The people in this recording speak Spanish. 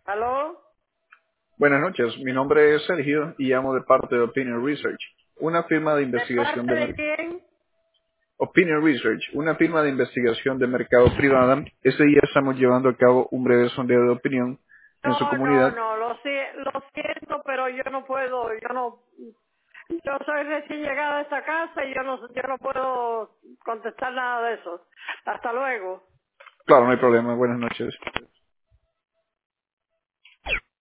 ¿Aló? Buenas noches, mi nombre es Sergio y llamo de parte de Opinion Research, una firma de ¿De investigación parte de quién? Opinion Research, una firma de investigación de mercado privada. Este día estamos llevando a cabo un breve sondeo de opinión en su comunidad. Lo siento, pero yo no puedo, yo soy recién llegada a esta casa y yo no puedo contestar nada de eso. Hasta luego. Claro, no hay problema. Buenas noches.